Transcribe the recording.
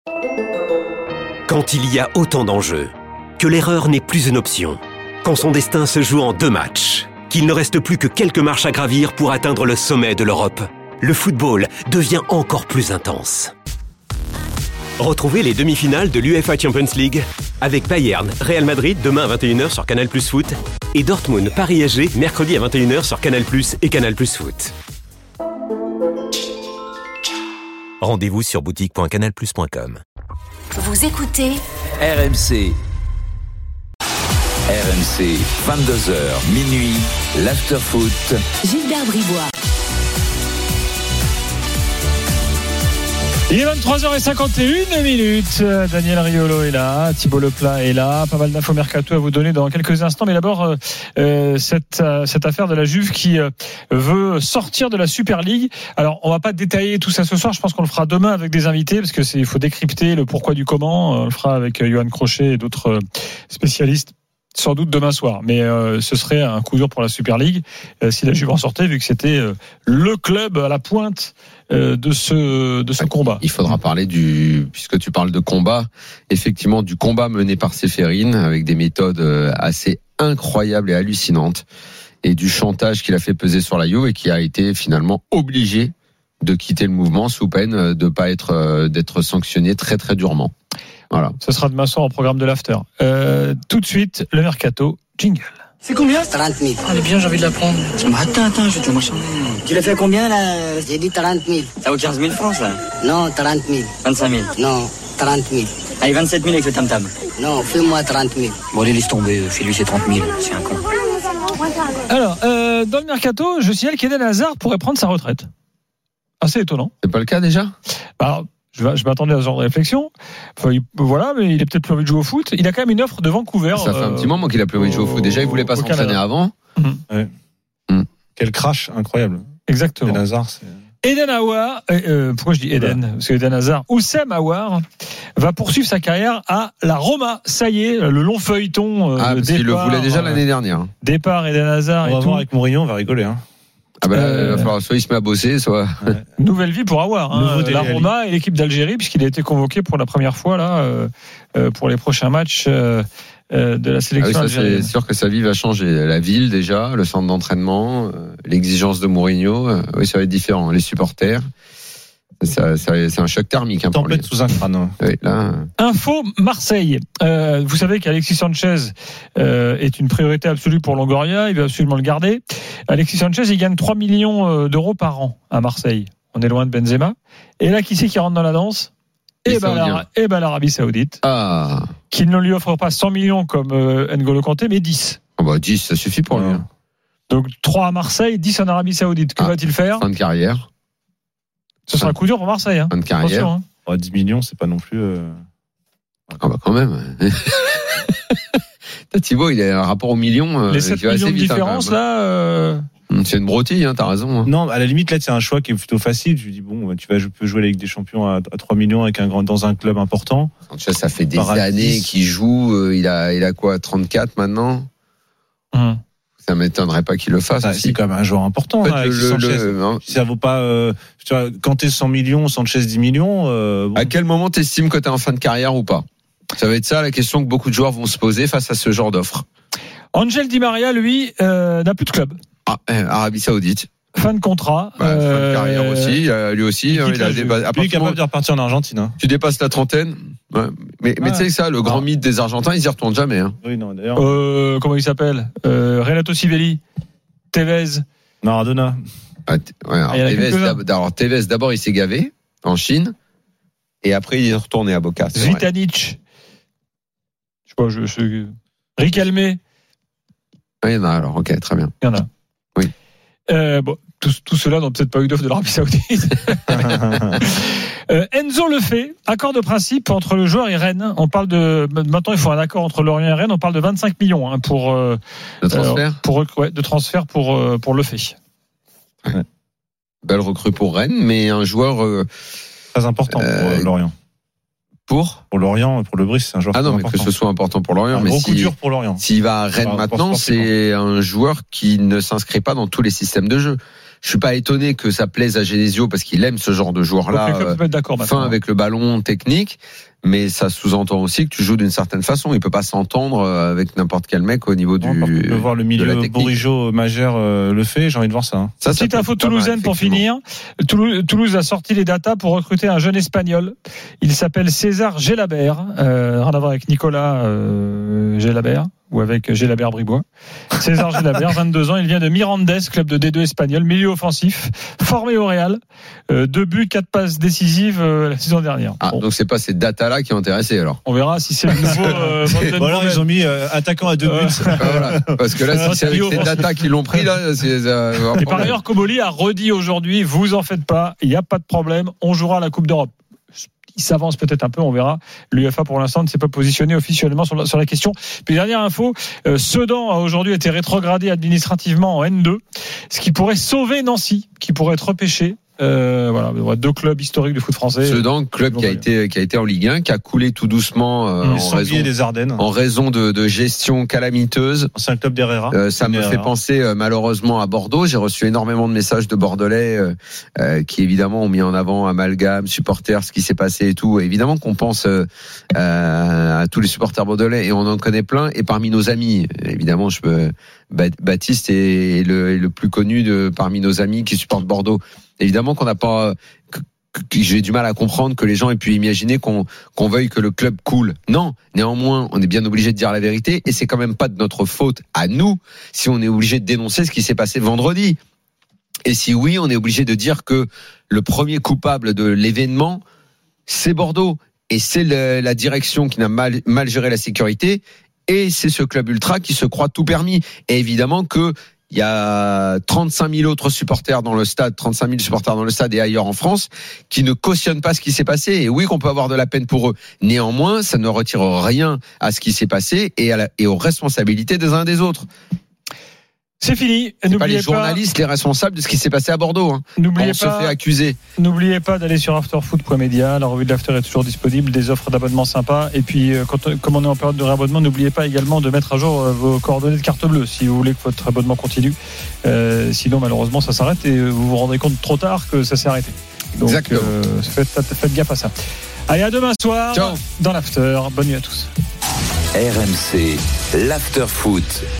Quand il y a autant d'enjeux, que l'erreur n'est plus une option, quand son destin se joue en 2 matchs, qu'il ne reste plus que quelques marches à gravir pour atteindre le sommet de l'Europe, le football devient encore plus intense. Retrouvez les demi-finales de l'UEFA Champions League avec Bayern, Real Madrid demain à 21h sur Canal+ Foot et Dortmund, Paris SG mercredi à 21h sur Canal+ et Canal+ Foot. Rendez-vous sur boutique.canalplus.com. Vous écoutez RMC. RMC, 22h, minuit, l'after-foot. Gilbert Bribois. Il est 23h51. Daniel Riolo est là, Thibaut Leplat est là, pas mal d'infos mercato à vous donner dans quelques instants. Mais d'abord, cette affaire de la Juve qui veut sortir de la Super League. Alors, on va pas détailler tout ça ce soir. Je pense qu'on le fera demain avec des invités parce que il faut décrypter le pourquoi du comment. On le fera avec Johan Crochet et d'autres spécialistes. Sans doute demain soir, mais ce serait un coup dur pour la Super League si la Juve en sortait, vu que c'était le club à la pointe de ce combat. Il faudra parler puisque tu parles de combat, effectivement du combat mené par Ceferin avec des méthodes assez incroyables et hallucinantes, et du chantage qu'il a fait peser sur la Juve et qui a été finalement obligé de quitter le mouvement sous peine de pas d'être sanctionné très très durement. Voilà. Ce sera demain soir au programme de l'after. Tout de suite, le mercato, jingle. C'est combien? 30 000. Elle est bien, j'ai envie de la prendre. Attends, je vais te la marchander. Tu l'as fait combien là? J'ai dit 30 000. Ça vaut 15 000 francs ça? Non, 30 000. 25 000. Non, 30 000. Allez, 27 000 avec le tam-tam. Non, fais-moi 30 000. Bon, allez, laisse tomber, fais-lui ses 30 000, c'est un con. Alors, dans le mercato, je signale qu'Eden Hazard pourrait prendre sa retraite. Assez étonnant. C'est pas le cas déjà? Alors, je m'attendais à ce genre de réflexion. Enfin, voilà, mais il a peut-être plus envie de jouer au foot. Il a quand même une offre de Vancouver. Ça fait un petit moment qu'il a plus envie de jouer au foot. Déjà, il voulait pas s'entraîner avant. Ouais. Quel crash incroyable. Exactement. Eden Hazard, c'est... Eden Aouar, pourquoi je dis Eden? Parce que Eden Hazard, Oussem Aouar va poursuivre sa carrière à la Roma. Ça y est, le long feuilleton. Parce qu'il le voulait déjà l'année dernière. Départ Eden Hazard On va et voir tout. avec Mourinho, on va rigoler. Hein. Il va falloir soit il se met à bosser, soit. Ouais. Nouvelle vie pour Aouar. La Roma et l'équipe d'Algérie, puisqu'il a été convoqué pour la première fois là pour les prochains matchs de la sélection algérienne. C'est sûr que sa vie va changer. La ville déjà, le centre d'entraînement, l'exigence de Mourinho, oui, ça va être différent. Les supporters, c'est un choc thermique. Pour lui. Tempête sous un crâne. Oui, là. Info Marseille. Vous savez qu'Alexis Sanchez est une priorité absolue pour Longoria. Il veut absolument le garder. Alexis Sanchez, il gagne 3 millions d'euros par an à Marseille. On est loin de Benzema. Et là, qui c'est qui rentre dans la danse? L'Arabie Saoudite. Ah. Qui ne lui offre pas 100 millions comme N'Golo Kanté, mais 10. 10, ça suffit pour lui. Donc 3 à Marseille, 10 en Arabie Saoudite. Que va-t-il faire? Fin de carrière. Ce sera un coup dur pour Marseille. Fin de carrière. Attention, 10 millions, c'est pas non plus... quand même. Thibaut, il a un rapport aux millions. Les 7 millions de différence, là... C'est une broutille, t'as raison. Non, à la limite, là, c'est un choix qui est plutôt facile. Je lui dis, je peux jouer la Ligue des Champions à 3 millions dans un club important. Sanchez, ça fait des années qu'il joue. Il a quoi, 34 maintenant? Ça m'étonnerait pas qu'il le fasse. C'est quand même un joueur important. Si ça vaut pas, Kanté 100 millions, Sanchez 10 millions. À quel moment t'estimes que t'es en fin de carrière ou pas? Ça va être ça la question que beaucoup de joueurs vont se poser face à ce genre d'offre. Angel Di Maria, lui, n'a plus de club. Arabie Saoudite. Fin de contrat. Fin de carrière aussi. Lui aussi. Il est capable de repartir en Argentine. Hein. Tu dépasses la trentaine. Ouais. Mais tu sais que ça, le grand mythe des Argentins, ils y retournent jamais. Hein. Oui, non, d'ailleurs. Comment il s'appelle? Renato Sivelli, Tevez, Maradona. Tevez, d'abord, il s'est gavé en Chine. Et après, il est retourné à Boca. Zvitanic. Je sais pas, Riquelme. Il y en a alors, ok, très bien. Il y en a. Oui. Tout cela n'ont peut-être pas eu d'offre de l'Arabie Saoudite. Enzo le fait, accord de principe entre le joueur et Rennes. On parle maintenant il faut un accord entre Lorient et Rennes. On parle de 25 millions pour de transfert. De transfert pour le fait. Ouais. Belle recrue pour Rennes, mais un joueur très important pour Lorient. Pour Lorient, pour le Brice, c'est un joueur important. Mais que ce soit important pour Lorient. Un gros coup dur pour Lorient. S'il va à Rennes maintenant, c'est un joueur qui ne s'inscrit pas dans tous les systèmes de jeu. je suis pas étonné que ça plaise à Genesio parce qu'il aime ce genre de joueur-là, fin avec le ballon technique. Mais ça sous-entend aussi que tu joues d'une certaine façon. Il peut pas s'entendre avec n'importe quel mec au niveau on peut voir le milieu Bourigeaud Magère le fait. J'ai envie de voir ça. Petite info toulousaine pour finir. Toulouse a sorti les datas pour recruter un jeune espagnol. Il s'appelle César Gelabert. Rien à voir avec Nicolas Gelabert ou avec Gelabert Bribois. César Gelabert, 22 ans. Il vient de Mirandes, club de D2 espagnol, milieu offensif, formé au Real. 2 buts, 4 passes décisives la saison dernière. Bon. Donc c'est pas ces datas-là qui ont intéressé alors. On verra si c'est le nouveau. Voilà, ils ont mis attaquant à 2 buts. Voilà. Parce que là, si c'est avec ces datas qu'ils l'ont pris, là, c'est. Et par ailleurs, Comoli a redit aujourd'hui, vous en faites pas, il n'y a pas de problème, on jouera la Coupe d'Europe. Il s'avance peut-être un peu, on verra. L'UEFA pour l'instant ne s'est pas positionné officiellement sur la question. Puis dernière info, Sedan a aujourd'hui été rétrogradé administrativement en N2, ce qui pourrait sauver Nancy, qui pourrait être repêché. Voilà, 2 clubs historiques du foot français. Sedan, club qui a été en Ligue 1, qui a coulé tout doucement en raison de gestion calamiteuse. C'est un club d'Herrera. Ça me fait penser malheureusement à Bordeaux. J'ai reçu énormément de messages de Bordelais qui évidemment ont mis en avant amalgame, supporters, ce qui s'est passé et tout. Évidemment qu'on pense à tous les supporters bordelais et on en connaît plein. Et parmi nos amis, évidemment, Baptiste est le plus connu parmi nos amis qui supportent Bordeaux. Évidemment qu'on n'a pas, j'ai du mal à comprendre que les gens aient pu imaginer qu'on veuille que le club coule. Non, néanmoins, on est bien obligé de dire la vérité et c'est quand même pas de notre faute à nous si on est obligé de dénoncer ce qui s'est passé vendredi. Et si oui, on est obligé de dire que le premier coupable de l'événement, c'est Bordeaux et c'est la direction qui n'a mal géré la sécurité et c'est ce club ultra qui se croit tout permis. Et évidemment que il y a 35 000 autres supporters dans le stade, 35 000 supporters dans le stade et ailleurs en France qui ne cautionnent pas ce qui s'est passé. Et oui, qu'on peut avoir de la peine pour eux. Néanmoins, ça ne retire rien à ce qui s'est passé et aux responsabilités des uns et des autres. C'est fini. C'est pas les journalistes les responsables de ce qui s'est passé à Bordeaux. Hein. On se fait accuser. N'oubliez pas d'aller sur afterfoot.media. La revue de l'After est toujours disponible. Des offres d'abonnement sympas. Et puis, comme on est en période de réabonnement, n'oubliez pas également de mettre à jour vos coordonnées de carte bleue si vous voulez que votre abonnement continue. Sinon, malheureusement, ça s'arrête et vous vous rendrez compte trop tard que ça s'est arrêté. Donc, faites gaffe à ça. Allez, à demain soir. Ciao. Dans l'After. Bonne nuit à tous. RMC, l'After Foot.